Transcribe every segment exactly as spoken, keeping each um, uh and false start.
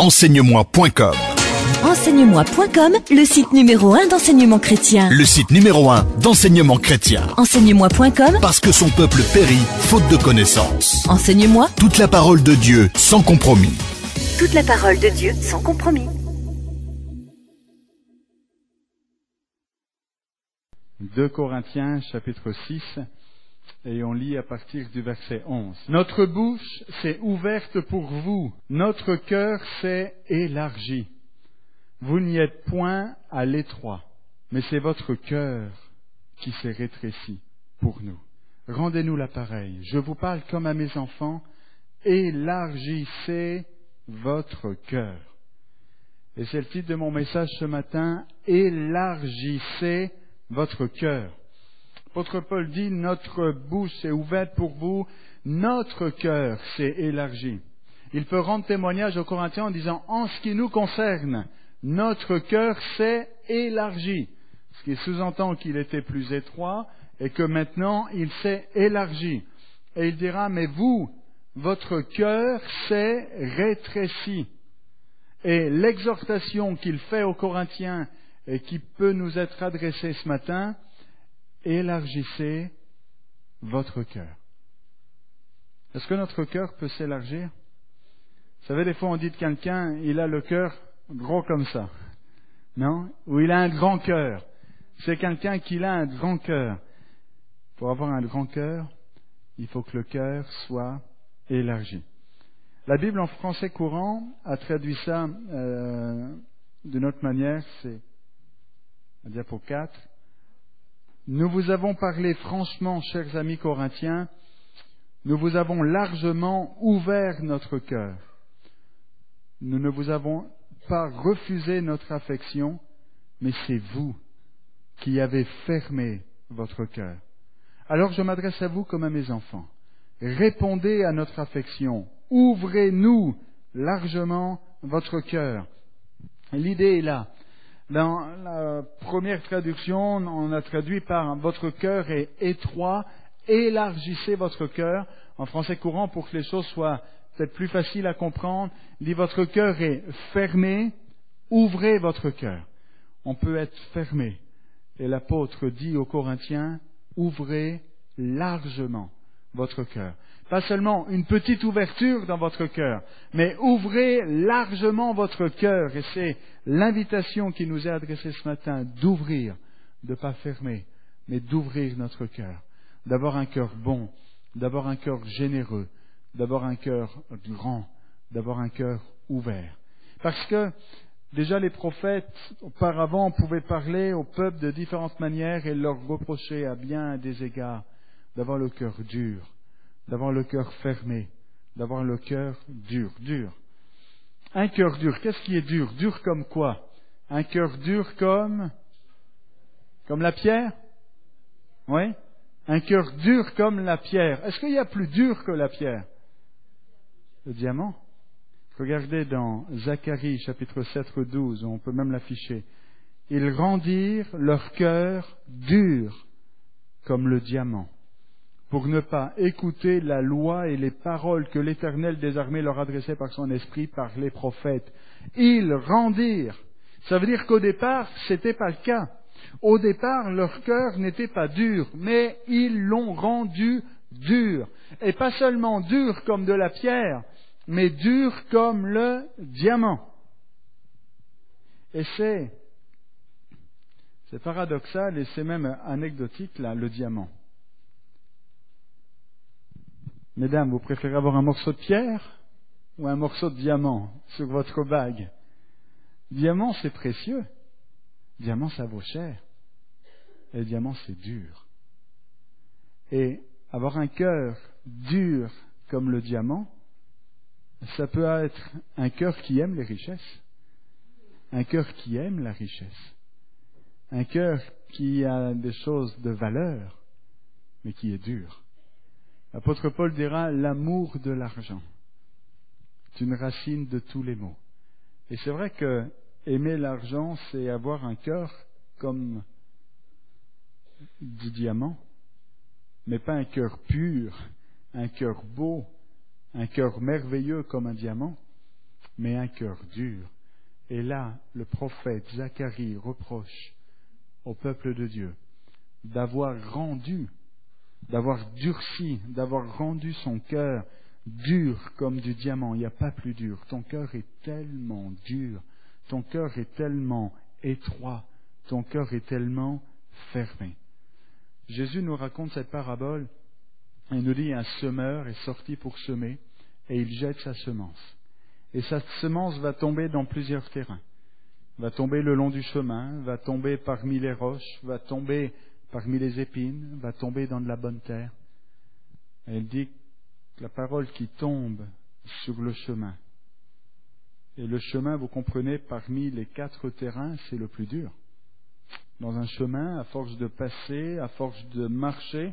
enseigne-moi point com. enseigne-moi point com, le site numéro un d'enseignement chrétien. Le site numéro un d'enseignement chrétien. enseigne-moi point com, Parce que son peuple périt faute de connaissance. Enseigne-moi Toute la parole de Dieu sans compromis. toute la parole de Dieu sans compromis. deux Corinthiens chapitre six, et on lit à partir du verset onze. Notre bouche s'est ouverte pour vous, notre cœur s'est élargi. Vous n'y êtes point à l'étroit, mais c'est votre cœur qui s'est rétréci pour nous. Rendez-nous l'appareil. Je vous parle comme à mes enfants. Élargissez votre cœur. Et c'est le titre de mon message ce matin. Élargissez votre cœur. L'apôtre Paul dit, notre bouche s'est ouverte pour vous, notre cœur s'est élargi. Il peut rendre témoignage aux Corinthiens en disant, en ce qui nous concerne, notre cœur s'est élargi. Ce qui sous-entend qu'il était plus étroit et que maintenant il s'est élargi. Et il dira, mais vous, votre cœur s'est rétréci. Et l'exhortation qu'il fait aux Corinthiens et qui peut nous être adressée ce matin, élargissez votre cœur. Est-ce que notre cœur peut s'élargir? Vous savez, des fois on dit de quelqu'un, il a le cœur gros comme ça. Non? Ou il a un grand cœur. C'est quelqu'un qui a un grand cœur. Pour avoir un grand cœur, il faut que le cœur soit élargi. La Bible en français courant a traduit ça euh, d'une autre manière, c'est la diapo quatre. Nous vous avons parlé franchement, chers amis corinthiens, nous vous avons largement ouvert notre cœur. Nous ne vous avons pas refusé notre affection, mais c'est vous qui avez fermé votre cœur. Alors je m'adresse à vous comme à mes enfants. Répondez à notre affection. Ouvrez-nous largement votre cœur. L'idée est là. Dans la première traduction, on a traduit par « votre cœur est étroit, élargissez votre cœur ». En français courant, pour que les choses soient peut-être plus faciles à comprendre, il dit « votre cœur est fermé, ouvrez votre cœur ». On peut être fermé. Et l'apôtre dit aux Corinthiens « ouvrez largement votre cœur ». Pas seulement une petite ouverture dans votre cœur, mais ouvrez largement votre cœur. Et c'est l'invitation qui nous est adressée ce matin, d'ouvrir, de ne pas fermer, mais d'ouvrir notre cœur. D'avoir un cœur bon, d'avoir un cœur généreux, d'avoir un cœur grand, d'avoir un cœur ouvert. Parce que déjà les prophètes, auparavant, pouvaient parler au peuple de différentes manières et leur reprocher à bien des égards d'avoir le cœur dur, d'avoir le cœur fermé, d'avoir le cœur dur, dur. Un cœur dur, qu'est-ce qui est dur? Dur comme quoi? Un cœur dur comme comme la pierre? Oui? Un cœur dur comme la pierre. Est-ce qu'il y a plus dur que la pierre? Le diamant. Regardez dans Zacharie chapitre sept, douze, on peut même l'afficher. Ils rendirent leur cœur dur comme le diamant, pour ne pas écouter la loi et les paroles que l'Éternel des armées leur adressait par son esprit, par les prophètes. Ils rendirent. Ça veut dire qu'au départ, c'était pas le cas. Au départ, leur cœur n'était pas dur, mais ils l'ont rendu dur. Et pas seulement dur comme de la pierre, mais dur comme le diamant. Et c'est, c'est paradoxal et c'est même anecdotique, là, le diamant. Mesdames, vous préférez avoir un morceau de pierre ou un morceau de diamant sur votre bague? Diamant, c'est précieux. Diamant, ça vaut cher. Et le diamant, c'est dur. Et avoir un cœur dur comme le diamant, ça peut être un cœur qui aime les richesses. Un cœur qui aime la richesse. Un cœur qui a des choses de valeur, mais qui est dur. L'apôtre Paul dira, l'amour de l'argent est une racine de tous les maux. Et c'est vrai que aimer l'argent, c'est avoir un cœur comme du diamant, mais pas un cœur pur, un cœur beau, un cœur merveilleux comme un diamant, mais un cœur dur. Et là, le prophète Zacharie reproche au peuple de Dieu d'avoir rendu, d'avoir durci, d'avoir rendu son cœur dur comme du diamant. Il n'y a pas plus dur. Ton cœur est tellement dur, ton cœur est tellement étroit, ton cœur est tellement fermé. Jésus nous raconte cette parabole et nous dit, un semeur est sorti pour semer et il jette sa semence. Et sa semence va tomber dans plusieurs terrains. Va tomber le long du chemin, va tomber parmi les roches, va tomber parmi les épines, va tomber dans de la bonne terre. Et il dit que la parole qui tombe sur le chemin. Et le chemin, vous comprenez, parmi les quatre terrains, c'est le plus dur. Dans un chemin, à force de passer, à force de marcher,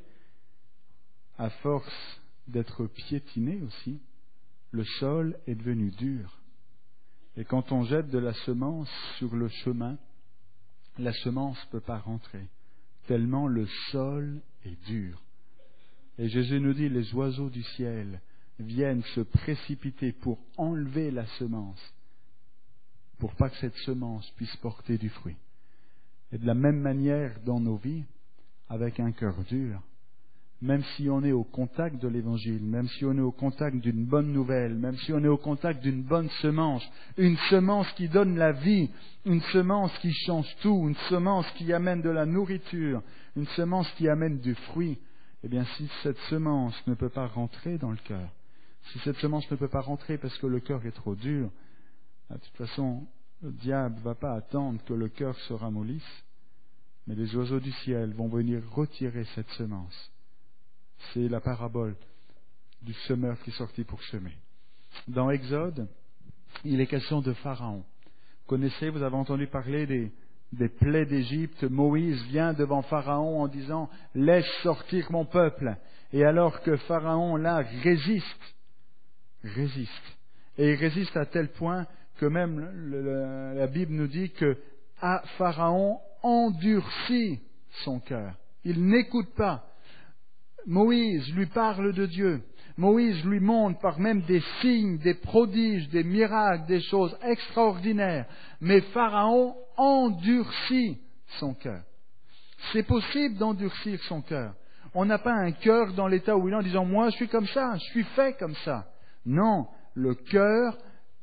à force d'être piétiné aussi, le sol est devenu dur. Et quand on jette de la semence sur le chemin, la semence ne peut pas rentrer, tellement le sol est dur. Et Jésus nous dit, les oiseaux du ciel viennent se précipiter pour enlever la semence, pour pas que cette semence puisse porter du fruit. Et de la même manière dans nos vies, avec un cœur dur, même si on est au contact de l'Évangile, même si on est au contact d'une bonne nouvelle, même si on est au contact d'une bonne semence, une semence qui donne la vie, une semence qui change tout, une semence qui amène de la nourriture, une semence qui amène du fruit, eh bien si cette semence ne peut pas rentrer dans le cœur, si cette semence ne peut pas rentrer parce que le cœur est trop dur, de toute façon, le diable ne va pas attendre que le cœur se ramollisse, mais les oiseaux du ciel vont venir retirer cette semence. C'est la parabole du semeur qui est sorti pour semer. Dans Exode, il est question de Pharaon. Vous connaissez, vous avez entendu parler des, des plaies d'Égypte. Moïse vient devant Pharaon en disant « Laisse sortir mon peuple ». Et alors que Pharaon, là, résiste, résiste. Et il résiste à tel point que même le, le, la Bible nous dit que à Pharaon endurcit son cœur. Il n'écoute pas. Moïse lui parle de Dieu. Moïse lui montre par même des signes, des prodiges, des miracles, des choses extraordinaires. Mais Pharaon endurcit son cœur. C'est possible d'endurcir son cœur. On n'a pas un cœur dans l'état où il est en disant « Moi, je suis comme ça, je suis fait comme ça ». Non, le cœur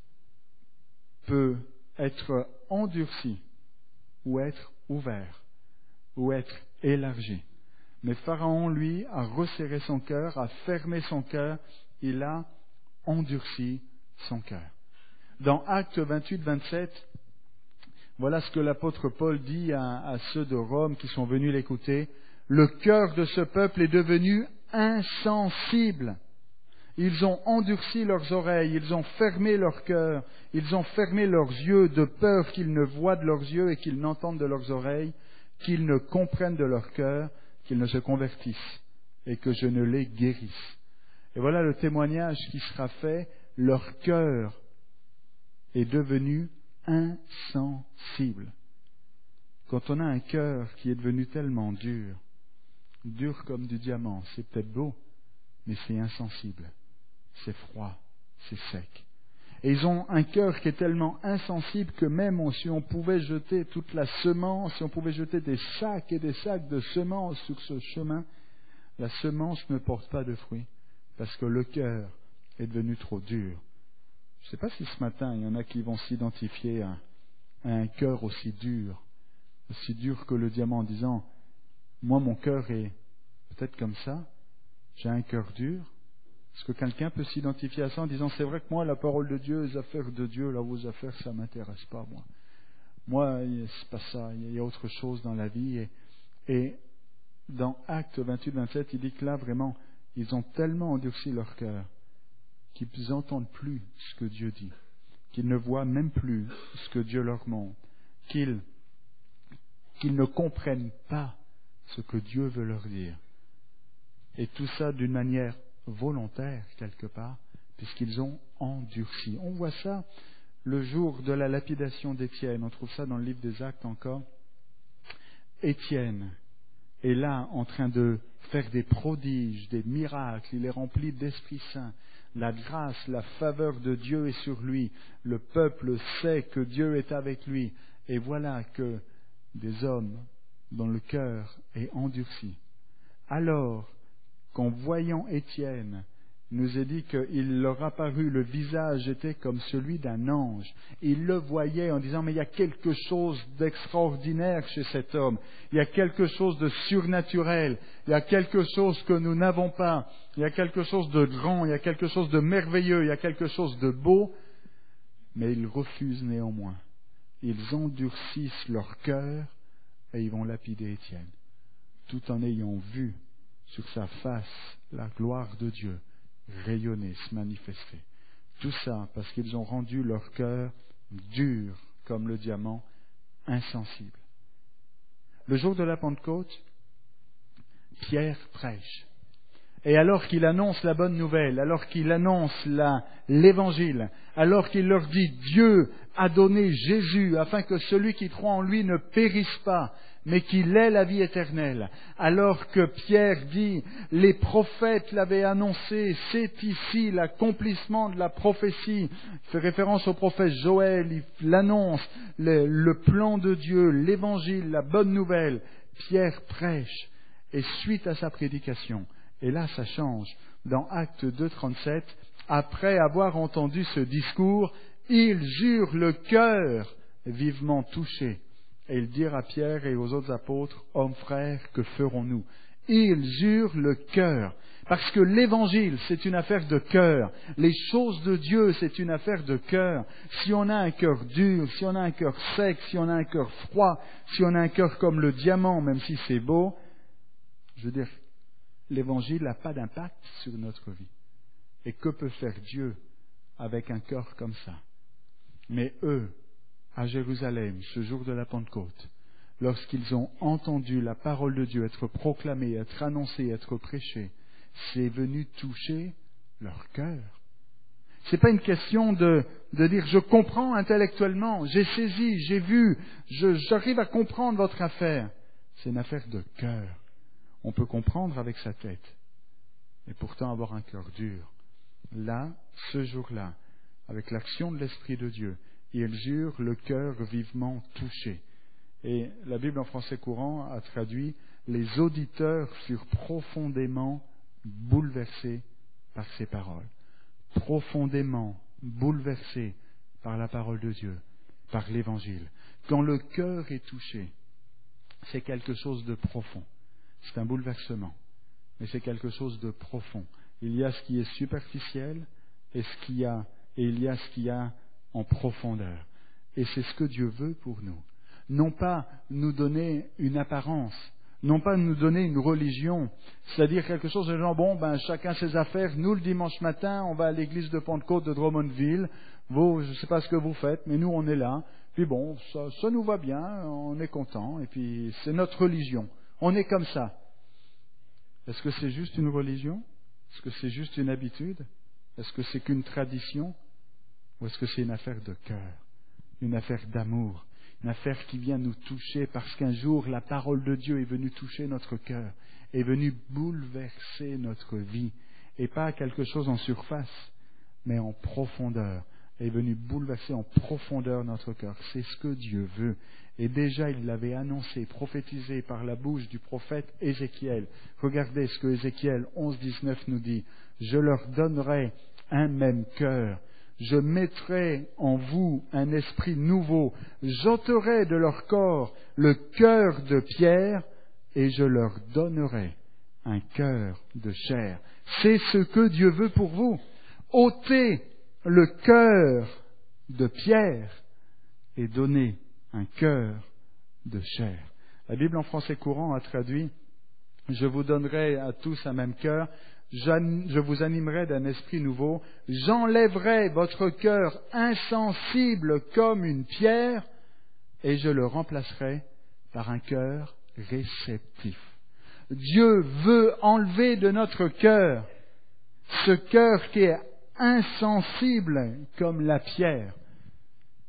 peut être endurci ou être ouvert ou être élargi. Mais Pharaon, lui, a resserré son cœur, a fermé son cœur, il a endurci son cœur. Dans Actes vingt-huit vingt-sept, voilà ce que l'apôtre Paul dit à, à ceux de Rome qui sont venus l'écouter. Le cœur de ce peuple est devenu insensible. Ils ont endurci leurs oreilles, ils ont fermé leur cœur, ils ont fermé leurs yeux de peur qu'ils ne voient de leurs yeux et qu'ils n'entendent de leurs oreilles, qu'ils ne comprennent de leur cœur, qu'ils ne se convertissent et que je ne les guérisse. Et voilà le témoignage qui sera fait, leur cœur est devenu insensible. Quand on a un cœur qui est devenu tellement dur, dur comme du diamant, c'est peut-être beau, mais c'est insensible, c'est froid, c'est sec. Et ils ont un cœur qui est tellement insensible que même si on pouvait jeter toute la semence, si on pouvait jeter des sacs et des sacs de semences sur ce chemin, la semence ne porte pas de fruits, parce que le cœur est devenu trop dur. Je ne sais pas si ce matin, il y en a qui vont s'identifier à, à un cœur aussi dur, aussi dur que le diamant, en disant « Moi, mon cœur est peut-être comme ça, j'ai un cœur dur ». Est-ce que quelqu'un peut s'identifier à ça en disant « C'est vrai que moi, la parole de Dieu, les affaires de Dieu, là, vos affaires, ça ne m'intéresse pas, moi. Moi, c'est pas ça, il y a autre chose dans la vie. » Et, et dans Actes vingt-huit vingt-sept, il dit que là, vraiment, ils ont tellement endurci leur cœur qu'ils n'entendent plus ce que Dieu dit, qu'ils ne voient même plus ce que Dieu leur montre, qu'ils, qu'ils ne comprennent pas ce que Dieu veut leur dire. Et tout ça d'une manière volontaire, quelque part, puisqu'ils ont endurci. On voit ça le jour de la lapidation d'Étienne. On trouve ça dans le livre des Actes encore. Étienne est là en train de faire des prodiges, des miracles. Il est rempli d'Esprit Saint. La grâce, la faveur de Dieu est sur lui. Le peuple sait que Dieu est avec lui. Et voilà que des hommes dont le cœur est endurci. Alors qu'en voyant Étienne, il nous est dit qu'il leur apparut, le visage était comme celui d'un ange. Il le voyait en disant, mais il y a quelque chose d'extraordinaire chez cet homme. Il y a quelque chose de surnaturel. Il y a quelque chose que nous n'avons pas. Il y a quelque chose de grand. Il y a quelque chose de merveilleux. Il y a quelque chose de beau. Mais ils refusent néanmoins. Ils endurcissent leur cœur et ils vont lapider Étienne. Tout en ayant vu sur sa face la gloire de Dieu rayonner, se manifester. Tout ça parce qu'ils ont rendu leur cœur dur comme le diamant, insensible. Le jour de la Pentecôte, Pierre prêche. Et alors qu'il annonce la bonne nouvelle, alors qu'il annonce la, l'évangile, alors qu'il leur dit Dieu a donné Jésus afin que celui qui croit en lui ne périsse pas, mais qu'il ait la vie éternelle. Alors que Pierre dit, les prophètes l'avaient annoncé, c'est ici l'accomplissement de la prophétie. Il fait référence au prophète Joël, il l'annonce, le, le plan de Dieu, l'évangile, la bonne nouvelle. Pierre prêche, et suite à sa prédication, et là ça change, dans Actes deux, trente-sept, après avoir entendu ce discours, ils eurent le cœur vivement touché. Et ils dirent à Pierre et aux autres apôtres, hommes frères, que ferons-nous? Ils eurent le cœur. Parce que l'évangile, c'est une affaire de cœur. Les choses de Dieu, c'est une affaire de cœur. Si on a un cœur dur, si on a un cœur sec, si on a un cœur froid, si on a un cœur comme le diamant, même si c'est beau, je veux dire, l'évangile n'a pas d'impact sur notre vie. Et que peut faire Dieu avec un cœur comme ça? Mais eux, à Jérusalem, ce jour de la Pentecôte, lorsqu'ils ont entendu la parole de Dieu être proclamée, être annoncée, être prêchée, c'est venu toucher leur cœur. Ce n'est pas une question de, de dire je comprends intellectuellement, j'ai saisi, j'ai vu, je, j'arrive à comprendre votre affaire. C'est une affaire de cœur. On peut comprendre avec sa tête, et pourtant avoir un cœur dur. Là, ce jour-là, avec l'action de l'Esprit de Dieu, ils eurent le cœur vivement touché. Et la Bible en français courant a traduit « Les auditeurs furent profondément bouleversés par ces paroles. » Profondément bouleversés par la parole de Dieu, par l'Évangile. Quand le cœur est touché, c'est quelque chose de profond. C'est un bouleversement, mais c'est quelque chose de profond. Il y a ce qui est superficiel et, ce qu'il y a, et il y a ce qu'il y a en profondeur. Et c'est ce que Dieu veut pour nous. Non pas nous donner une apparence, non pas nous donner une religion, c'est-à-dire quelque chose de genre, bon, ben, chacun ses affaires, nous le dimanche matin, on va à l'église de Pentecôte de Drummondville, vous, je ne sais pas ce que vous faites, mais nous on est là, puis bon, ça, ça nous va bien, on est content, et puis c'est notre religion, on est comme ça. Est-ce que c'est juste une religion? Est-ce que c'est juste une habitude? Est-ce que c'est qu'une tradition? Ou est-ce que c'est une affaire de cœur, une affaire d'amour, une affaire qui vient nous toucher parce qu'un jour la parole de Dieu est venue toucher notre cœur, est venue bouleverser notre vie, et pas quelque chose en surface, mais en profondeur, est venue bouleverser en profondeur notre cœur. C'est ce que Dieu veut. Et déjà il l'avait annoncé, prophétisé par la bouche du prophète Ézéchiel. Regardez ce que Ézéchiel onze, dix-neuf nous dit. Je leur donnerai un même cœur. Je mettrai en vous un esprit nouveau. J'ôterai de leur corps le cœur de pierre et je leur donnerai un cœur de chair. C'est ce que Dieu veut pour vous. Ôtez le cœur de pierre et donnez un cœur de chair. La Bible en français courant a traduit « Je vous donnerai à tous un même cœur, je vous animerai d'un esprit nouveau, j'enlèverai votre cœur insensible comme une pierre et je le remplacerai par un cœur réceptif. » Dieu veut enlever de notre cœur ce cœur qui est insensible comme la pierre.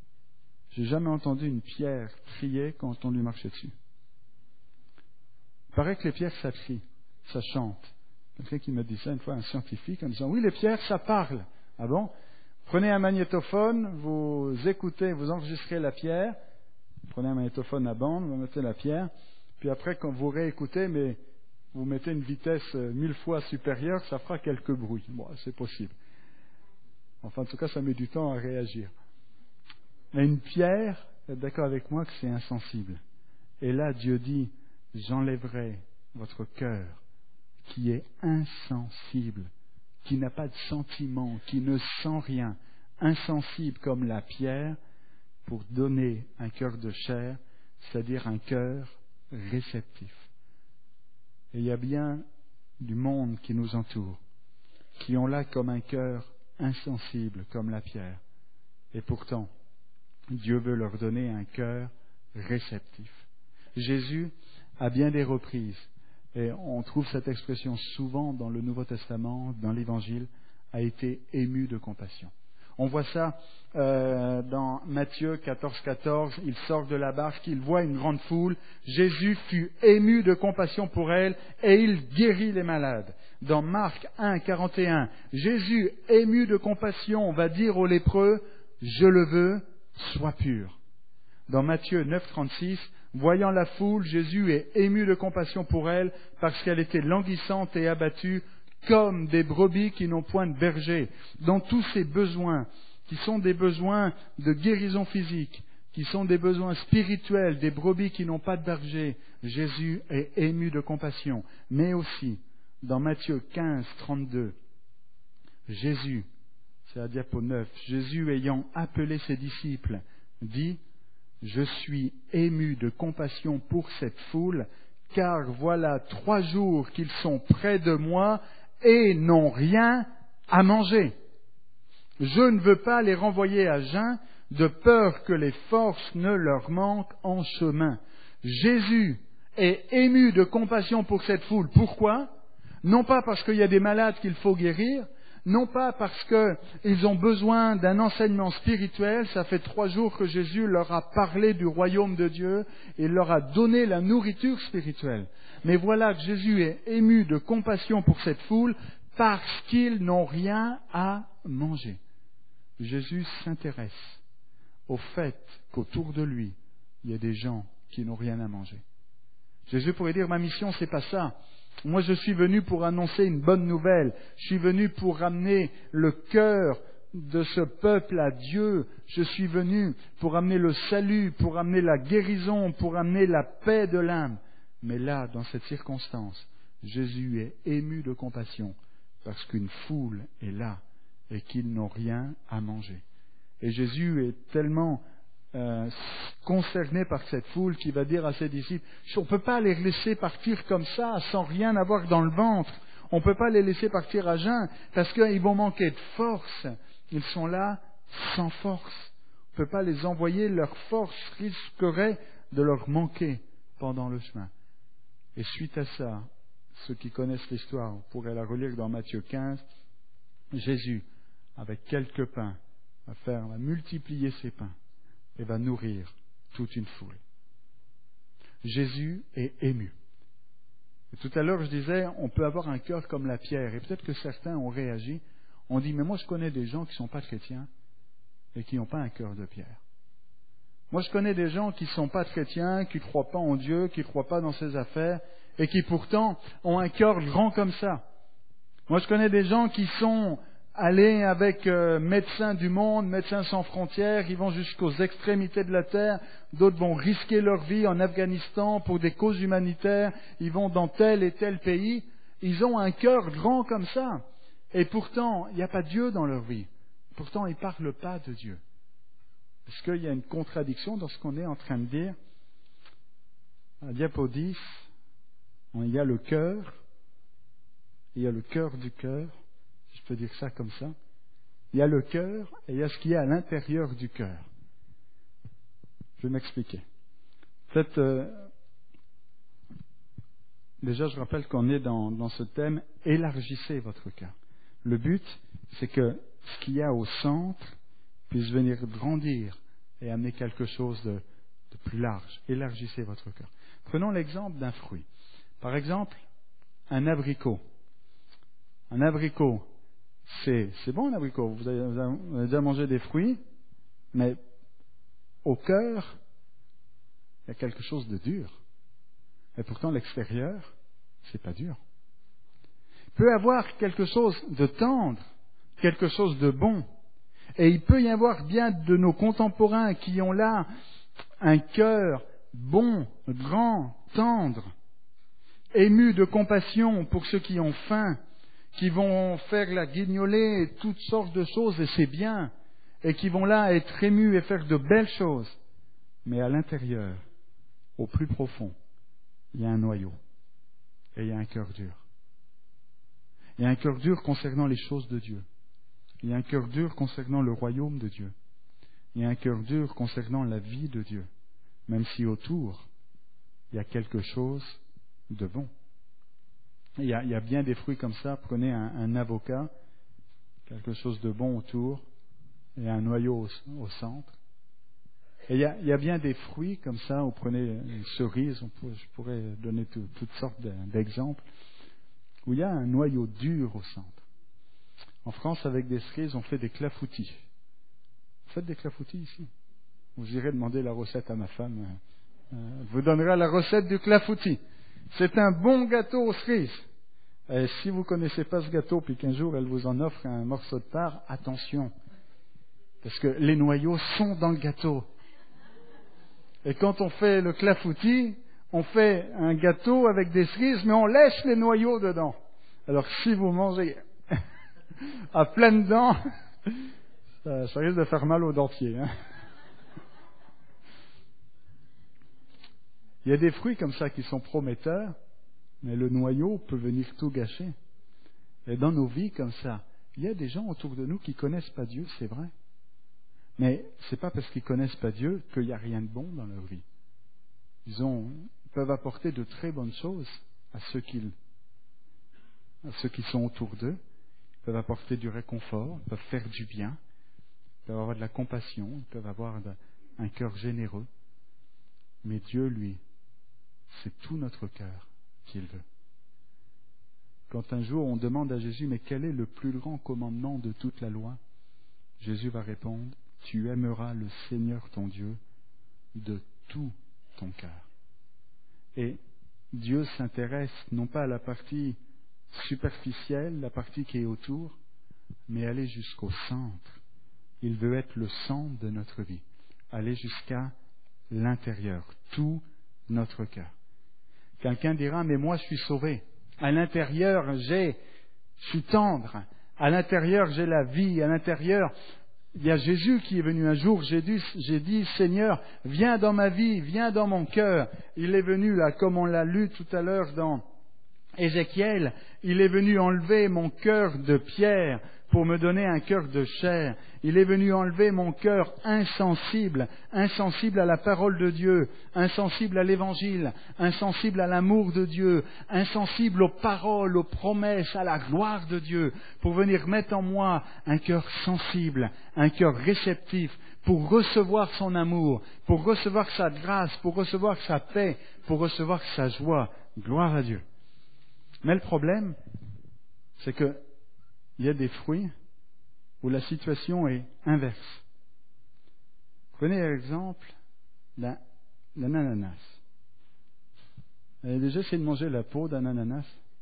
J'ai jamais entendu une pierre crier quand on lui marchait dessus. Il paraît que les pierres, ça crie, ça chante. Quelqu'un qui me dit ça une fois, un scientifique, en disant, oui, les pierres, ça parle. Ah bon? Prenez un magnétophone, vous écoutez, vous enregistrez la pierre, prenez un magnétophone à bande, vous mettez la pierre, puis après, quand vous réécoutez, mais vous mettez une vitesse mille fois supérieure, ça fera quelques bruits. Bon, c'est possible. Enfin, en tout cas, ça met du temps à réagir. Mais une pierre, vous êtes d'accord avec moi que c'est insensible. Et là, Dieu dit, j'enlèverai votre cœur qui est insensible, qui n'a pas de sentiment, qui ne sent rien, insensible comme la pierre, pour donner un cœur de chair, c'est-à-dire un cœur réceptif. Et il y a bien du monde qui nous entoure, qui ont là comme un cœur insensible comme la pierre. Et pourtant, Dieu veut leur donner un cœur réceptif. Jésus, à bien des reprises, et on trouve cette expression souvent dans le Nouveau Testament, dans l'Évangile, a été ému de compassion. On voit ça euh, dans Matthieu quatorze, quatorze, il sort de la barque, il voit une grande foule, Jésus fut ému de compassion pour elle et il guérit les malades. Dans Marc un, quarante et un, Jésus, ému de compassion, va dire aux lépreux, je le veux, sois pur. Dans Matthieu neuf, trente-six, voyant la foule, Jésus est ému de compassion pour elle parce qu'elle était languissante et abattue comme des brebis qui n'ont point de berger. Dans tous ces besoins, qui sont des besoins de guérison physique, qui sont des besoins spirituels, des brebis qui n'ont pas de berger, Jésus est ému de compassion. Mais aussi, dans Matthieu quinze, trente-deux, Jésus, c'est la diapo neuf, Jésus ayant appelé ses disciples, dit, je suis ému de compassion pour cette foule, car voilà trois jours qu'ils sont près de moi et n'ont rien à manger. Je ne veux pas les renvoyer à jeun, de peur que les forces ne leur manquent en chemin. Jésus est ému de compassion pour cette foule. Pourquoi? Non pas parce qu'il y a des malades qu'il faut guérir, non pas parce qu'ils ont besoin d'un enseignement spirituel, ça fait trois jours que Jésus leur a parlé du royaume de Dieu et leur a donné la nourriture spirituelle. Mais voilà que Jésus est ému de compassion pour cette foule parce qu'ils n'ont rien à manger. Jésus s'intéresse au fait qu'autour de lui, il y a des gens qui n'ont rien à manger. Jésus pourrait dire, ma mission, c'est pas ça. Moi, je suis venu pour annoncer une bonne nouvelle. Je suis venu pour ramener le cœur de ce peuple à Dieu. Je suis venu pour amener le salut, pour amener la guérison, pour amener la paix de l'âme. Mais là, dans cette circonstance, Jésus est ému de compassion parce qu'une foule est là et qu'ils n'ont rien à manger. Et Jésus est tellement Euh, concerné par cette foule qui va dire à ses disciples, on ne peut pas les laisser partir comme ça sans rien avoir dans le ventre, on ne peut pas les laisser partir à jeun parce qu'ils vont manquer de force, ils sont là sans force, on ne peut pas les envoyer, leur force risquerait de leur manquer pendant le chemin. Et suite à ça, ceux qui connaissent l'histoire pourraient la relire dans Matthieu quinze, Jésus, avec quelques pains, va faire, va multiplier ses pains et va nourrir toute une foule. Jésus est ému. Et tout à l'heure, je disais, on peut avoir un cœur comme la pierre. Et peut-être que certains ont réagi. On dit, mais moi, je connais des gens qui ne sont pas chrétiens et qui n'ont pas un cœur de pierre. Moi, je connais des gens qui ne sont pas chrétiens, qui ne croient pas en Dieu, qui ne croient pas dans ses affaires et qui pourtant ont un cœur grand comme ça. Moi, je connais des gens qui sont aller avec euh, Médecins du Monde, Médecins sans frontières, ils vont jusqu'aux extrémités de la terre, d'autres vont risquer leur vie en Afghanistan pour des causes humanitaires, ils vont dans tel et tel pays, ils ont un cœur grand comme ça, et pourtant, il n'y a pas Dieu dans leur vie, pourtant ils ne parlent pas de Dieu. Est-ce qu'il y a une contradiction dans ce qu'on est en train de dire? À la diapo dix, il y a le cœur, il y a le cœur du cœur, je peux dire ça comme ça. Il y a le cœur et il y a ce qu'il y a à l'intérieur du cœur. Je vais m'expliquer. Peut-être, euh, déjà je rappelle qu'on est dans, dans ce thème, élargissez votre cœur. Le but, c'est que ce qu'il y a au centre puisse venir grandir et amener quelque chose de, de plus large. Élargissez votre cœur. Prenons l'exemple d'un fruit. Par exemple, un abricot. Un abricot, c'est, c'est bon un abricot. Vous avez, vous avez déjà mangé des fruits, mais au cœur, il y a quelque chose de dur. Et pourtant, l'extérieur, c'est pas dur. Il peut y avoir quelque chose de tendre, quelque chose de bon. Et il peut y avoir bien de nos contemporains qui ont là un cœur bon, grand, tendre, ému de compassion pour ceux qui ont faim, qui vont faire la guignolée, toutes sortes de choses, et c'est bien, et qui vont là être émus et faire de belles choses. Mais à l'intérieur, au plus profond, il y a un noyau, et il y a un cœur dur. Il y a un cœur dur concernant les choses de Dieu. Il y a un cœur dur concernant le royaume de Dieu. Il y a un cœur dur concernant la vie de Dieu, même si autour, il y a quelque chose de bon. Il y a, il y a bien des fruits comme ça. Prenez un, un avocat, quelque chose de bon autour, et un noyau au, au centre. Et il y, a, il y a bien des fruits comme ça. Vous prenez une cerise, on peut, je pourrais donner tout, toutes sortes d'exemples, où il y a un noyau dur au centre. En France, avec des cerises, on fait des clafoutis. Vous faites des clafoutis ici? Vous irez demander la recette à ma femme. Euh, elle vous donnera la recette du clafoutis. C'est un bon gâteau aux cerises. Et si vous ne connaissez pas ce gâteau, puis qu'un jour elle vous en offre un morceau de part, attention. Parce que les noyaux sont dans le gâteau. Et quand on fait le clafoutis, on fait un gâteau avec des cerises, mais on laisse les noyaux dedans. Alors si vous mangez à pleines dents, ça, ça risque de faire mal aux dentiers. Hein. Il y a des fruits comme ça qui sont prometteurs, mais le noyau peut venir tout gâcher. Et dans nos vies comme ça, il y a des gens autour de nous qui connaissent pas Dieu, c'est vrai. Mais c'est pas parce qu'ils connaissent pas Dieu qu'il n'y a rien de bon dans leur vie. Ils ont, ils peuvent apporter de très bonnes choses à ceux qui, à ceux qui sont autour d'eux. Ils peuvent apporter du réconfort, ils peuvent faire du bien, ils peuvent avoir de la compassion, ils peuvent avoir de, un cœur généreux. Mais Dieu, lui, c'est tout notre cœur qu'il veut. Quand un jour on demande à Jésus, mais quel est le plus grand commandement de toute la loi? Jésus va répondre, tu aimeras le Seigneur ton Dieu de tout ton cœur. Et Dieu s'intéresse non pas à la partie superficielle, la partie qui est autour, mais aller jusqu'au centre. Il veut être le centre de notre vie, aller jusqu'à l'intérieur, tout notre cœur. Quelqu'un dira, mais moi je suis sauvé. À l'intérieur, j'ai, je suis tendre. À l'intérieur, j'ai la vie. À l'intérieur, il y a Jésus qui est venu un jour. J'ai dit, j'ai dit, Seigneur, viens dans ma vie, viens dans mon cœur. Il est venu là, comme on l'a lu tout à l'heure dans Ézéchiel, il est venu enlever mon cœur de pierre pour me donner un cœur de chair. Il est venu enlever mon cœur insensible, insensible à la parole de Dieu, insensible à l'évangile, insensible à l'amour de Dieu, insensible aux paroles, aux promesses, à la gloire de Dieu, pour venir mettre en moi un cœur sensible, un cœur réceptif, pour recevoir son amour, pour recevoir sa grâce, pour recevoir sa paix, pour recevoir sa joie. Gloire à Dieu. Mais le problème, c'est que il y a des fruits où la situation est inverse. Prenez l'exemple d'un, d'un ananas. Vous avez déjà essayé de manger la peau d'un ananas?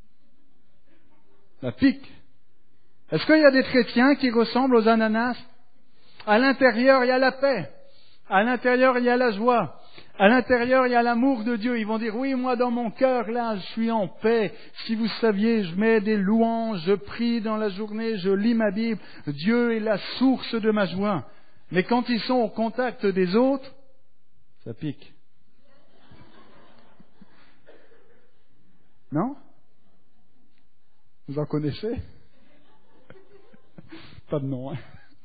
La pique. Est-ce qu'il y a des chrétiens qui ressemblent aux ananas? À l'intérieur, il y a la paix. À l'intérieur, il y a la joie. À l'intérieur, il y a l'amour de Dieu. Ils vont dire, oui, moi, dans mon cœur, là, je suis en paix. Si vous saviez, je mets des louanges, je prie dans la journée, je lis ma Bible. Dieu est la source de ma joie. Mais quand ils sont au contact des autres, ça pique. Non? Vous en connaissez? Pas de nom, hein?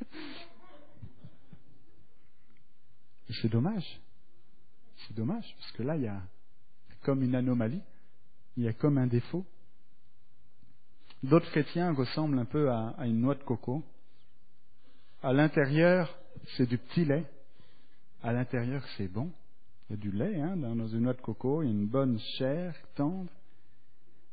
C'est dommage. C'est dommage, parce que là, il y a comme une anomalie, il y a comme un défaut. D'autres chrétiens ressemblent un peu à, à une noix de coco. À l'intérieur, c'est du petit lait. À l'intérieur, c'est bon. Il y a du lait hein, dans une noix de coco, il y a une bonne chair tendre,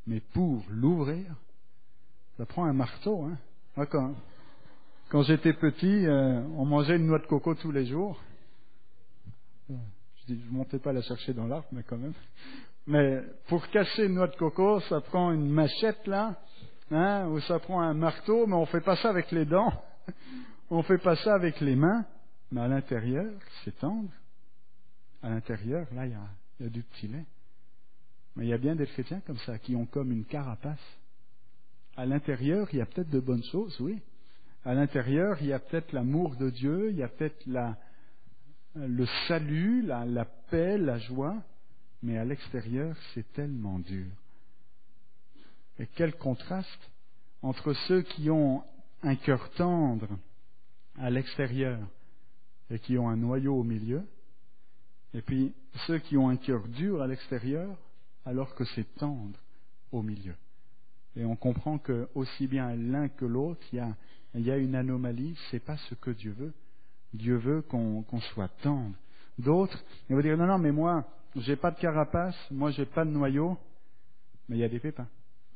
Mais pour l'ouvrir, ça prend un marteau. Hein. Moi, quand, quand j'étais petit, euh, on mangeait une noix de coco tous les jours. Je dis, je ne montais pas la chercher dans l'arbre, mais quand même. Mais pour casser une noix de coco, ça prend une machette là, hein, ou ça prend un marteau, mais on ne fait pas ça avec les dents, on ne fait pas ça avec les mains, mais à l'intérieur, c'est tendre. À l'intérieur, là, il y a, il y a du petit lait. Mais il y a bien des chrétiens comme ça, qui ont comme une carapace. À l'intérieur, il y a peut-être de bonnes choses, oui. À l'intérieur, il y a peut-être l'amour de Dieu, il y a peut-être la, le salut, la, la paix, la joie. Mais à l'extérieur, c'est tellement dur. Et quel contraste entre ceux qui ont un cœur tendre à l'extérieur et qui ont un noyau au milieu, et puis ceux qui ont un cœur dur à l'extérieur alors que c'est tendre au milieu. Et on comprend que aussi bien l'un que l'autre, il y a, il y a une anomalie, c'est pas ce que Dieu veut. Dieu veut qu'on, qu'on soit tendre. D'autres, ils vont dire non, non, mais moi, j'ai pas de carapace, moi j'ai pas de noyau, mais il y a des pépins.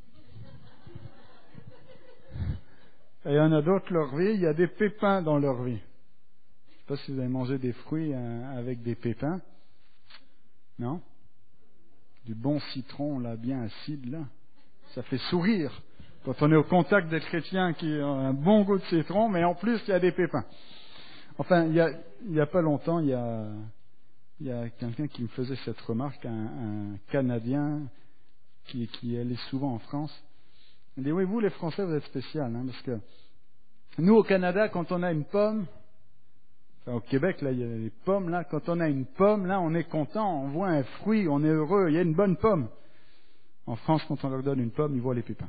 Et il y en a d'autres, leur vie, il y a des pépins dans leur vie. Je ne sais pas si vous avez mangé des fruits hein, avec des pépins. Non? Du bon citron, là, bien acide, là. Ça fait sourire quand on est au contact des chrétiens qui ont un bon goût de citron, mais en plus, il y a des pépins. Enfin, il y a, il y a pas longtemps, il y a, il y a quelqu'un qui me faisait cette remarque, un, un Canadien qui, qui allait souvent en France. Il dit, oui, vous, les Français, vous êtes spécial, hein, parce que nous, au Canada, quand on a une pomme, enfin, au Québec, là, il y a les pommes, là, quand on a une pomme, là, on est content, on voit un fruit, on est heureux, il y a une bonne pomme. En France, quand on leur donne une pomme, ils voient les pépins.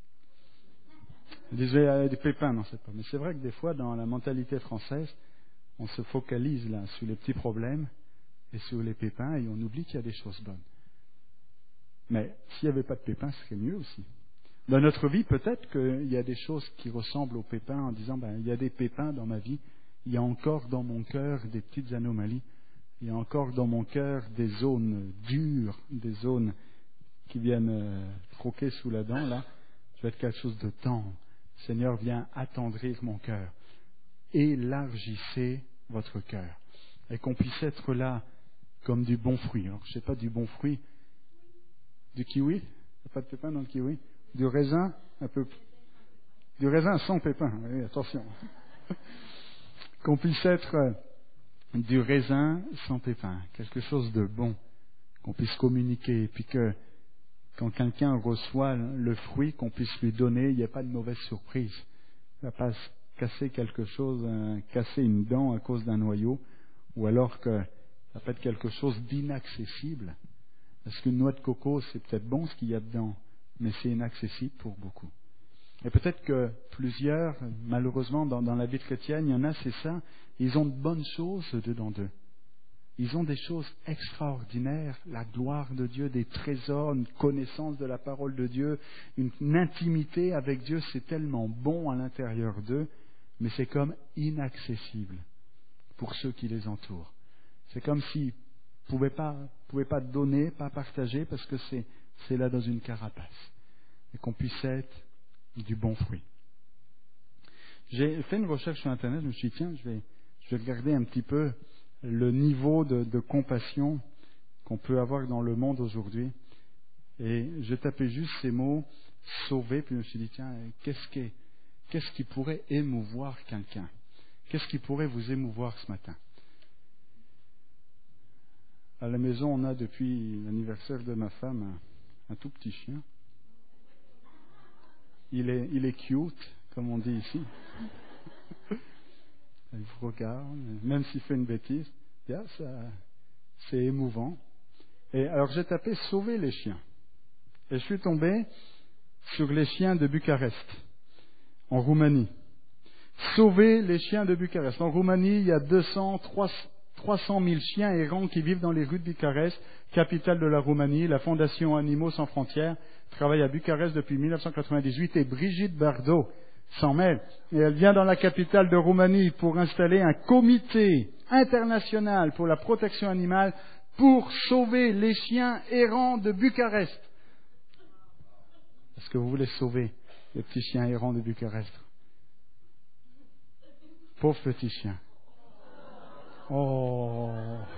Ils disent, il y a des pépins dans cette pomme. Mais c'est vrai que des fois, dans la mentalité française, on se focalise là sur les petits problèmes et sur les pépins et on oublie qu'il y a des choses bonnes. Mais s'il n'y avait pas de pépins, ce serait mieux aussi. Dans notre vie, peut-être qu'il y a des choses qui ressemblent aux pépins en disant, ben, il y a des pépins dans ma vie, il y a encore dans mon cœur des petites anomalies, il y a encore dans mon cœur des zones dures, des zones qui viennent euh, croquer sous la dent, là. Je vais être quelque chose de tendre. Seigneur, viens attendrir mon cœur. Élargissez votre cœur. Et qu'on puisse être là comme du bon fruit. Alors, je ne sais pas, du bon fruit. Du kiwi? Il n'y a pas de pépins dans le kiwi? Du raisin? Un peu. Du raisin sans pépins. Oui, attention. Qu'on puisse être euh, du raisin sans pépins. Quelque chose de bon. Qu'on puisse communiquer. Et puis que quand quelqu'un reçoit le fruit, qu'on puisse lui donner, il n'y a pas de mauvaise surprise. Il ne va pas casser quelque chose, euh, casser une dent à cause d'un noyau, ou alors que ça peut être quelque chose d'inaccessible. Parce qu'une noix de coco, c'est peut-être bon ce qu'il y a dedans, mais c'est inaccessible pour beaucoup. Et peut-être que plusieurs, malheureusement, dans, dans la vie chrétienne, il y en a, c'est ça, ils ont de bonnes choses dedans d'eux. Ils ont des choses extraordinaires, la gloire de Dieu, des trésors, une connaissance de la parole de Dieu, une, une intimité avec Dieu, c'est tellement bon à l'intérieur d'eux, mais c'est comme inaccessible pour ceux qui les entourent. C'est comme s'ils ne pouvaient pas, pouvaient pas donner, pas partager, parce que c'est, c'est là dans une carapace. Et qu'on puisse être du bon fruit. J'ai fait une recherche sur Internet, je me suis dit, tiens, je vais, je vais regarder un petit peu le niveau de, de compassion qu'on peut avoir dans le monde aujourd'hui. Et j'ai tapé juste ces mots, sauver, puis je me suis dit, tiens, qu'est-ce qui, qu'est-ce qui pourrait émouvoir quelqu'un? Qu'est-ce qui pourrait vous émouvoir ce matin? À la maison, on a depuis l'anniversaire de ma femme un, un tout petit chien. Il est, il est cute, comme on dit ici. Il vous regarde, même s'il fait une bêtise, yeah, ça, c'est émouvant. Et alors j'ai tapé « Sauver les chiens ». Et je suis tombé sur les chiens de Bucarest, en Roumanie. Sauver les chiens de Bucarest. En Roumanie, il y a deux cents, trois cent mille chiens errants qui vivent dans les rues de Bucarest, capitale de la Roumanie. La Fondation Animaux sans frontières travaille à Bucarest depuis mille neuf cent quatre-vingt-dix-huit et Brigitte Bardot s'en mêle. Et elle vient dans la capitale de Roumanie pour installer un comité international pour la protection animale pour sauver les chiens errants de Bucarest. Est-ce que vous voulez sauver les petits chiens errants de Bucarest? Pauvres petits chiens. Oh.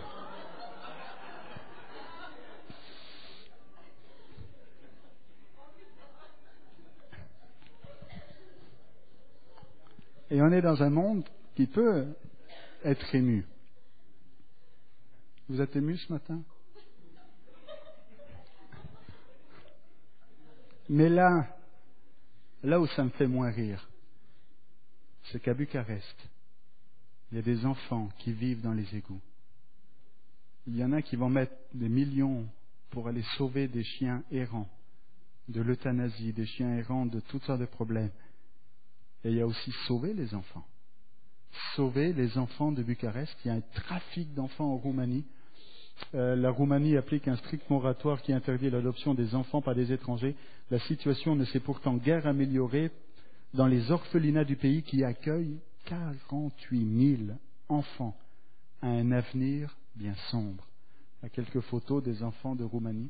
Et on est dans un monde qui peut être ému. Vous êtes ému ce matin? Mais là, là où ça me fait moins rire, c'est qu'à Bucarest, il y a des enfants qui vivent dans les égouts. Il y en a qui vont mettre des millions pour aller sauver des chiens errants, de l'euthanasie, des chiens errants de toutes sortes de problèmes. Et il y a aussi sauver les enfants. Sauver les enfants de Bucarest. Il y a un trafic d'enfants en Roumanie. Euh, la Roumanie applique un strict moratoire qui interdit l'adoption des enfants par des étrangers. La situation ne s'est pourtant guère améliorée dans les orphelinats du pays qui accueillent quarante-huit mille enfants à un avenir bien sombre. Il y a quelques photos des enfants de Roumanie.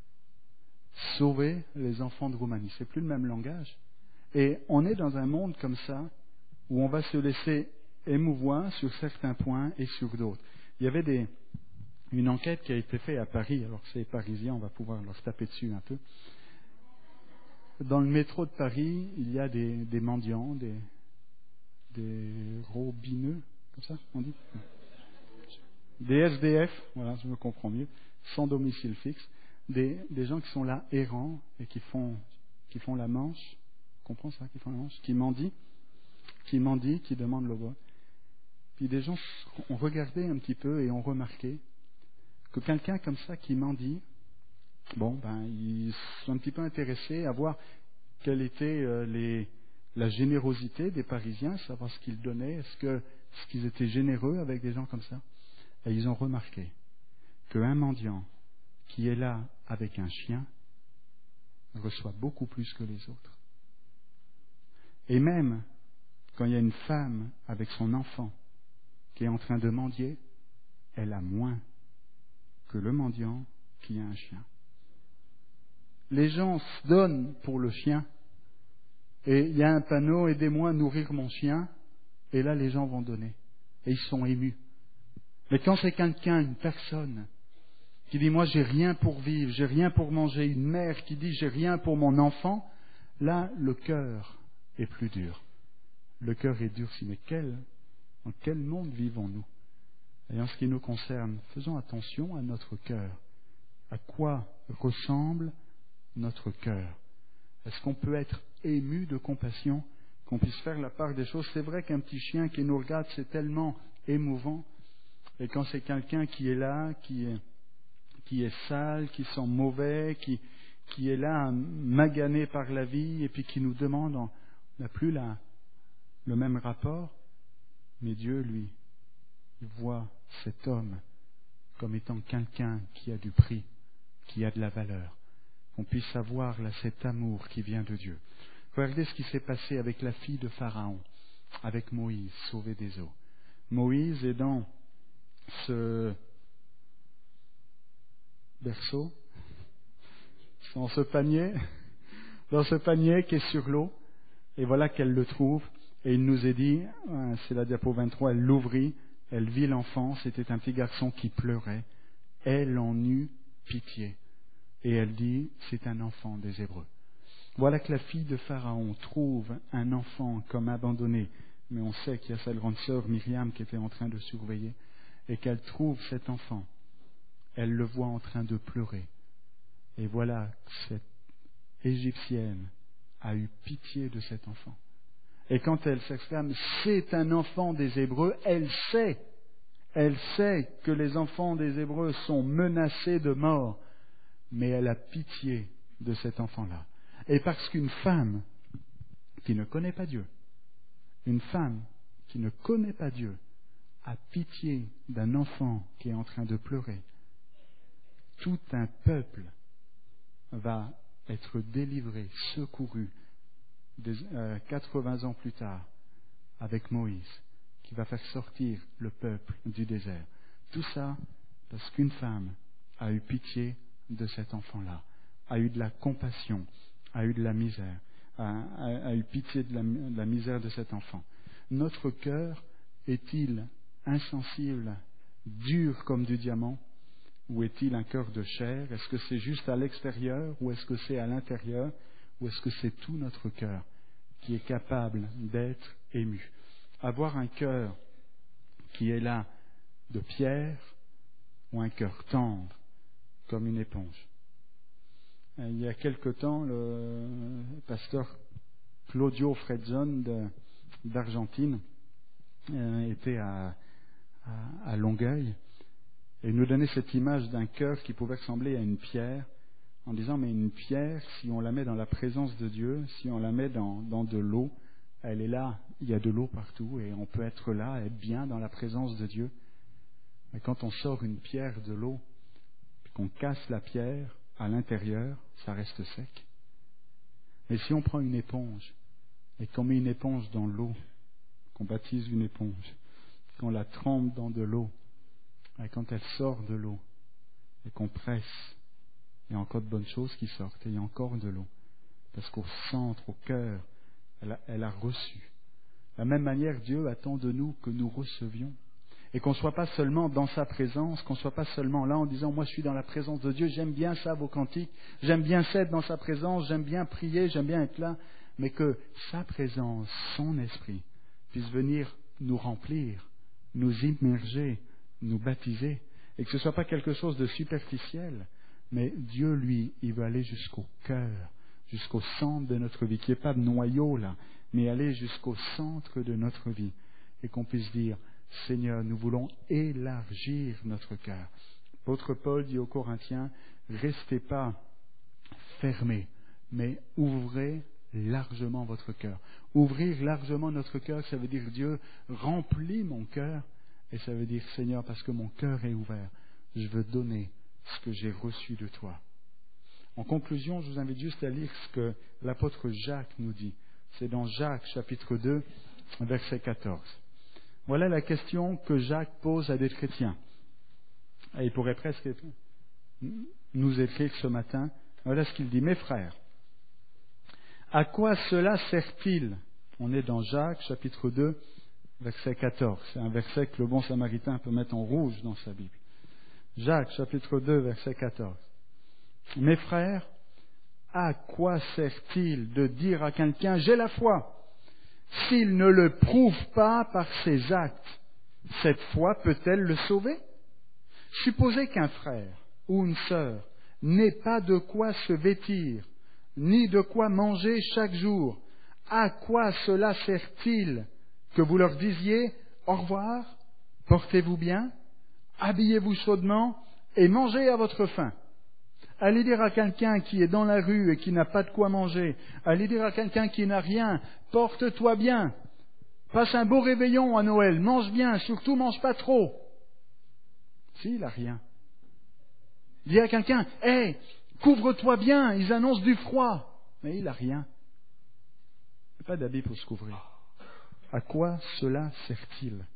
Sauver les enfants de Roumanie. C'est plus le même langage. Et on est dans un monde comme ça où on va se laisser émouvoir sur certains points et sur d'autres. Il y avait des, une enquête qui a été faite à Paris, alors que c'est Parisiens, on va pouvoir leur taper dessus un peu. Dans le métro de Paris, il y a des, des mendiants, des, des robineux, comme ça on dit, des S D F, voilà, je me comprends mieux, sans domicile fixe, des, des gens qui sont là errants et qui font, qui font la manche, on comprend ça, qui font la manche, qui mendient, qui mendient, qui demandent le vote. Puis des gens ont regardé un petit peu et ont remarqué que quelqu'un comme ça qui mendie, bon, ben, ils sont un petit peu intéressés à voir quelle était euh, les, la générosité des Parisiens, savoir ce qu'ils donnaient, est-ce que, est-ce qu'ils étaient généreux avec des gens comme ça. Et ils ont remarqué qu'un mendiant qui est là avec un chien reçoit beaucoup plus que les autres. Et même quand il y a une femme avec son enfant qui est en train de mendier, elle a moins que le mendiant qui a un chien. Les gens se donnent pour le chien, et il y a un panneau « Aidez-moi à nourrir mon chien », et là les gens vont donner, et ils sont émus. Mais quand c'est quelqu'un, une personne, qui dit « Moi j'ai rien pour vivre, j'ai rien pour manger », une mère qui dit « J'ai rien pour mon enfant », là le cœur est plus dur. Le cœur est durci. Mais quel, dans quel monde vivons-nous? Et en ce qui nous concerne, faisons attention à notre cœur. À quoi ressemble notre cœur? Est-ce qu'on peut être ému de compassion, qu'on puisse faire la part des choses? C'est vrai qu'un petit chien qui nous regarde, c'est tellement émouvant. Et quand c'est quelqu'un qui est là, qui est, qui est sale, qui sent mauvais, qui, qui est là, magané par la vie, et puis qui nous demande, on n'a plus la, le même rapport, mais Dieu, lui, il voit cet homme comme étant quelqu'un qui a du prix, qui a de la valeur. Qu'on puisse avoir là cet amour qui vient de Dieu. Regardez ce qui s'est passé avec la fille de Pharaon, avec Moïse, sauvé des eaux. Moïse est dans ce berceau, dans ce panier, dans ce panier qui est sur l'eau, et voilà qu'elle le trouve. Et il nous est dit, c'est la diapo vingt-trois, elle l'ouvrit, elle vit l'enfant, c'était un petit garçon qui pleurait. Elle en eut pitié. Et elle dit, c'est un enfant des Hébreux. Voilà que la fille de Pharaon trouve un enfant comme abandonné. Mais on sait qu'il y a sa grande sœur Myriam qui était en train de surveiller. Et qu'elle trouve cet enfant. Elle le voit en train de pleurer. Et voilà que cette Égyptienne a eu pitié de cet enfant. Et quand elle s'exclame, c'est un enfant des Hébreux, elle sait, elle sait que les enfants des Hébreux sont menacés de mort, mais elle a pitié de cet enfant-là. Et parce qu'une femme qui ne connaît pas Dieu, une femme qui ne connaît pas Dieu, a pitié d'un enfant qui est en train de pleurer, tout un peuple va être délivré, secouru, Des, euh, quatre-vingts ans plus tard, avec Moïse, qui va faire sortir le peuple du désert. Tout ça parce qu'une femme a eu pitié de cet enfant-là, a eu de la compassion, a eu de la misère, a, a, a eu pitié de la, de la misère de cet enfant. Notre cœur est-il insensible, dur comme du diamant, ou est-il un cœur de chair? Est-ce que c'est juste à l'extérieur, ou est-ce que c'est à l'intérieur, ou est-ce que c'est tout notre cœur qui est capable d'être ému? Avoir un cœur qui est là de pierre, ou un cœur tendre comme une éponge. Il y a quelque temps, le pasteur Claudio Fredzon de, d'Argentine euh, était à, à, à Longueuil et nous donnait cette image d'un cœur qui pouvait ressembler à une pierre, en disant mais une pierre, si on la met dans la présence de Dieu, si on la met dans, dans de l'eau, elle est là, il y a de l'eau partout et on peut être là, être bien dans la présence de Dieu. Mais quand on sort une pierre de l'eau, puis qu'on casse la pierre à l'intérieur, ça reste sec. Mais si on prend une éponge et qu'on met une éponge dans l'eau, qu'on baptise une éponge, qu'on la trempe dans de l'eau, et quand elle sort de l'eau et qu'on presse, il y a encore de bonnes choses qui sortent et il y a encore de l'eau. Parce qu'au centre, au cœur, elle a, elle a reçu. De la même manière, Dieu attend de nous que nous recevions. Et qu'on ne soit pas seulement dans sa présence, qu'on ne soit pas seulement là en disant « Moi, je suis dans la présence de Dieu, j'aime bien ça, vos cantiques, j'aime bien être dans sa présence, j'aime bien prier, j'aime bien être là. » Mais que sa présence, son esprit, puisse venir nous remplir, nous immerger, nous baptiser. Et que ce ne soit pas quelque chose de superficiel, mais Dieu, lui, il veut aller jusqu'au cœur, jusqu'au centre de notre vie, qu'il n'y ait pas de noyau là, mais aller jusqu'au centre de notre vie. Et qu'on puisse dire « Seigneur, nous voulons élargir notre cœur. » L'apôtre Paul dit aux Corinthiens, restez pas fermés, mais ouvrez largement votre cœur. Ouvrir largement notre cœur, ça veut dire Dieu remplit mon cœur, et ça veut dire Seigneur, parce que mon cœur est ouvert, je veux donner ce que j'ai reçu de toi. En conclusion, je vous invite juste à lire ce que l'apôtre Jacques nous dit. C'est dans Jacques chapitre deux, verset quatorze. Voilà la question que Jacques pose à des chrétiens. Et il pourrait presque nous écrire ce matin. Voilà ce qu'il dit. Mes frères, à quoi cela sert-il? On est dans Jacques, chapitre deux, verset quatorze. C'est un verset que le bon samaritain peut mettre en rouge dans sa Bible. Jacques, chapitre deux, verset quatorze. Mes frères, à quoi sert-il de dire à quelqu'un « j'ai la foi » s'il ne le prouve pas par ses actes? Cette foi peut-elle le sauver? Supposez qu'un frère ou une sœur n'ait pas de quoi se vêtir, ni de quoi manger chaque jour. À quoi cela sert-il que vous leur disiez « au revoir, portez-vous bien, habillez-vous chaudement et mangez à votre faim ». Allez dire à quelqu'un qui est dans la rue et qui n'a pas de quoi manger, allez dire à quelqu'un qui n'a rien, porte-toi bien, passe un beau réveillon à Noël, mange bien, surtout mange pas trop. Si, il n'a rien. Dis à quelqu'un, hé, hey, couvre-toi bien, ils annoncent du froid. Mais il n'a rien. Il n'y a pas d'habit pour se couvrir. À quoi cela sert-il?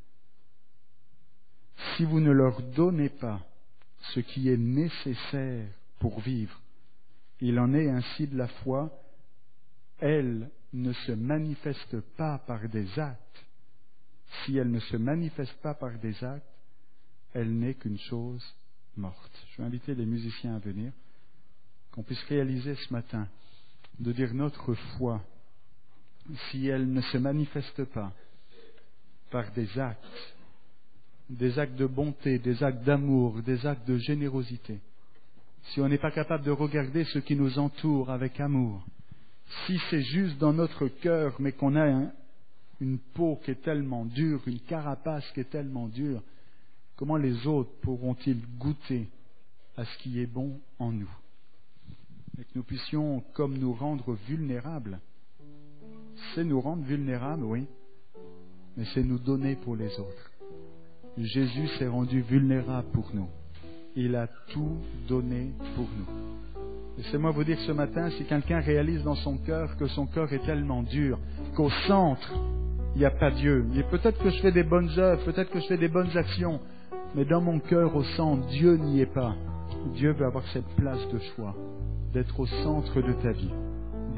Si vous ne leur donnez pas ce qui est nécessaire pour vivre, il en est ainsi de la foi, elle ne se manifeste pas par des actes. Si elle ne se manifeste pas par des actes, elle n'est qu'une chose morte. Je vais inviter les musiciens à venir, qu'on puisse réaliser ce matin, de dire notre foi, si elle ne se manifeste pas par des actes, des actes de bonté, des actes d'amour, des actes de générosité, si on n'est pas capable de regarder ce qui nous entoure avec amour, si c'est juste dans notre cœur, mais qu'on a un, une peau qui est tellement dure, une carapace qui est tellement dure, comment les autres pourront-ils goûter à ce qui est bon en nous? Et que nous puissions, comme nous rendre vulnérables, c'est nous rendre vulnérables, oui, mais c'est nous donner pour les autres. Jésus s'est rendu vulnérable pour nous. Il a tout donné pour nous. Laissez-moi vous dire ce matin, si quelqu'un réalise dans son cœur que son cœur est tellement dur, qu'au centre, il n'y a pas Dieu. Et peut-être que je fais des bonnes œuvres, peut-être que je fais des bonnes actions, mais dans mon cœur, au centre, Dieu n'y est pas. Dieu veut avoir cette place de choix, d'être au centre de ta vie,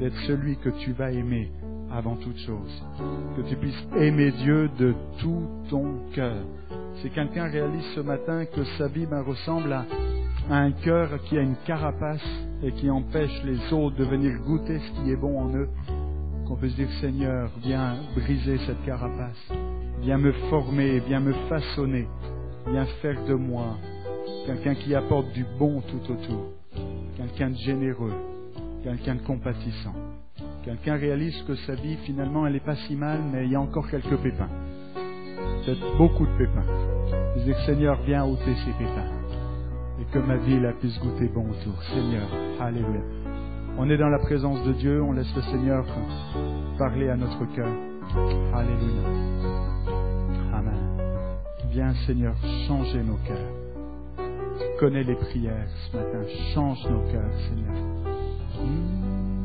d'être celui que tu vas aimer avant toute chose. Que tu puisses aimer Dieu de tout ton cœur. Si quelqu'un réalise ce matin que sa vie ben, ressemble à, à un cœur qui a une carapace et qui empêche les autres de venir goûter ce qui est bon en eux, qu'on peut se dire, Seigneur, viens briser cette carapace, viens me former, viens me façonner, viens faire de moi quelqu'un qui apporte du bon tout autour, quelqu'un de généreux, quelqu'un de compatissant. Quelqu'un réalise que sa vie, finalement, elle n'est pas si mal, mais il y a encore quelques pépins. Peut-être beaucoup de pépins. Je dis, Seigneur, viens ôter ces pépins. Et que ma vie, la puisse goûter bon autour. Seigneur, alléluia. On est dans la présence de Dieu, on laisse le Seigneur parler à notre cœur. Alléluia. Amen. Viens, Seigneur, changer nos cœurs. Tu connais les prières ce matin. Change nos cœurs, Seigneur. Mmh.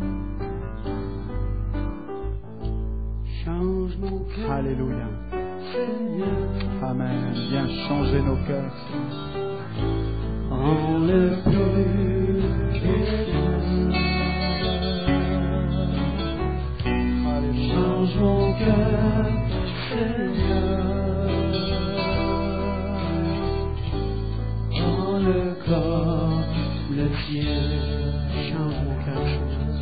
Change mon cœur, Alléluia. Seigneur. Amen. Viens changer nos cœurs. En le plus Alléluia. change mon cœur, Seigneur. En le corps, le ciel. Change mon cœur, Seigneur.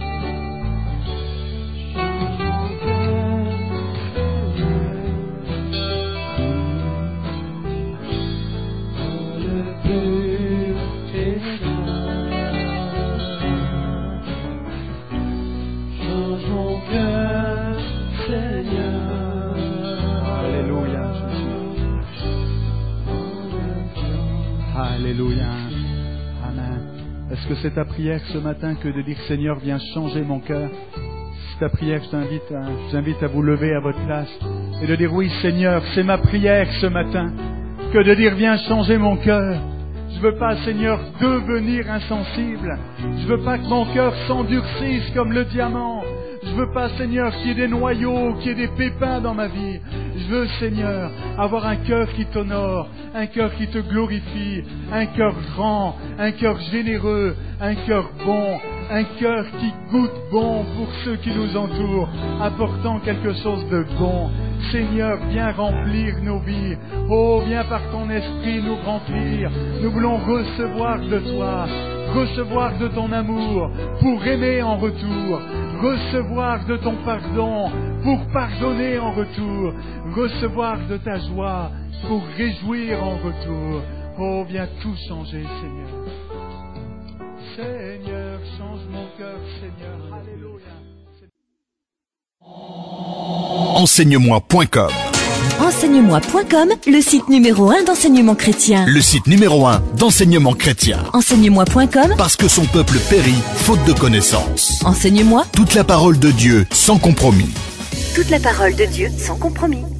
Alléluia. Amen. Est-ce que c'est ta prière ce matin que de dire Seigneur, viens changer mon cœur? C'est ta prière, je t'invite à, je t'invite à vous lever à votre place et de dire oui Seigneur, c'est ma prière ce matin. Que de dire viens changer mon cœur. Je veux pas Seigneur devenir insensible. Je veux pas que mon cœur s'endurcisse comme le diamant. Je veux pas, Seigneur, qu'il y ait des noyaux, qu'il y ait des pépins dans ma vie. Je veux, Seigneur, avoir un cœur qui t'honore, un cœur qui te glorifie, un cœur grand, un cœur généreux, un cœur bon, un cœur qui goûte bon pour ceux qui nous entourent, apportant quelque chose de bon. Seigneur, viens remplir nos vies. Oh, viens par ton esprit nous remplir. Nous voulons recevoir de toi, recevoir de ton amour pour aimer en retour, recevoir de ton pardon pour pardonner en retour, recevoir de ta joie pour réjouir en retour. Oh, viens tout changer, Seigneur. Seigneur, change mon cœur, Seigneur. Alléluia. Enseigne-moi point com. Enseigne-moi point com, le site numéro un d'enseignement chrétien. Le site numéro un d'enseignement chrétien. Enseigne-moi point com, Parce que son peuple périt, faute de connaissance. enseigne-moi Toute la parole de Dieu, sans compromis. toute la parole de Dieu sans compromis.